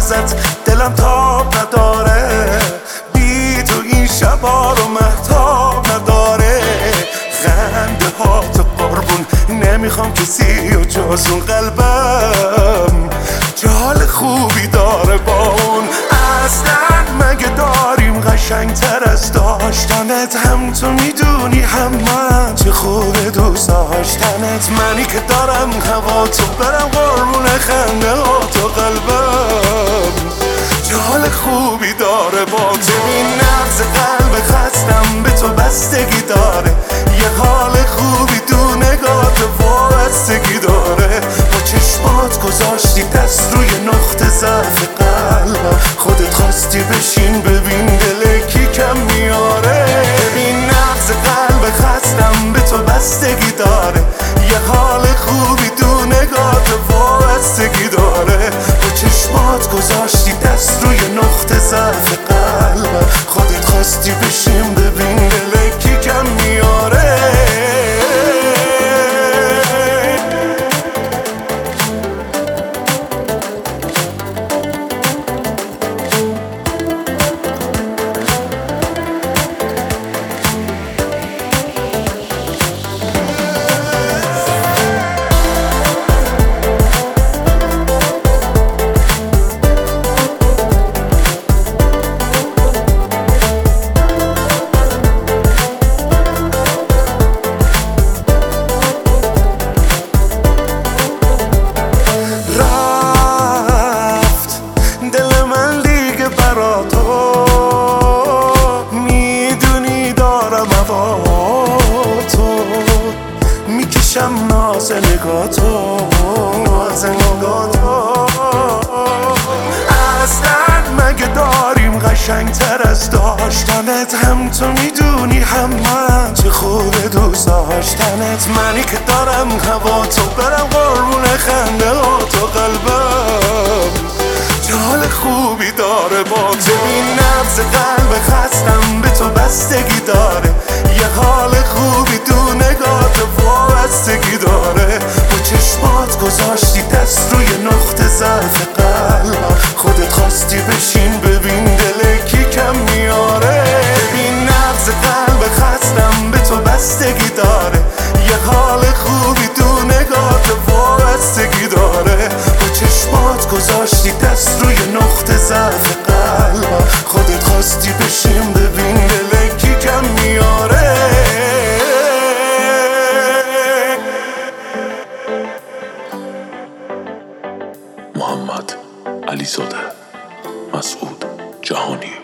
ازت دلم تاب نداره، بی تو این شبا رو مهتاب نداره. خنده هات قربون نمیخوام کسی و جز اون قلبم جال خوبی داره با اون. اصلا مگه داریم قشنگ تر از داشتنت؟ هم تو میدونی هم من چه خوبه دوست داشتنت. منی که دارم هوا تو برم قربون خنده ها تو قلبم جال خوبی داره با تو. این نبض قلب خستم به تو بستگی داره، یه حال خوبی تو نگات وابستگی داره. با چشمات گذاشتی دست روی نقطه ضعف قلبم، خودت خواستی بشین ببین دل کی کم میاره. ببین نبض قلب خستم به تو بستگی داره، یه حال خوبی تو نگات وابستگی داره. با چشمات گذاشتی دست روی نقطه ضعف قلبم، خودت خواستی بشین ببین دل کی کم میاره. میکشم ناز نگاتو، ناز نگاتو. اصلا مگه داریم قشنگ تر از داشتنت؟ هم تو میدونی هم من چه خوبه دوست داشتنت. منی که دارم هوا تو برم قربون خنده ها تو قلبم جال خوبی داره با تو. این نبض قلب خستم به تو بستگی داره، یه حال خوبی تو نگات وابستگی داره. با چشمات گذاشتی دست روی نقطه ضعف قلبم، خودت خواستی بشین ببین دل کی کم میاره. ببین نبض قلب خستم به تو بستگی داره، یه حال خوبی تو نگات وابستگی داره. با چشمات گذاشتی دست روی نقطه ضعف قلبم، خودت خواستی بشین ببین دل کی کم میاره. محمد علیزاده مسعود جهانی.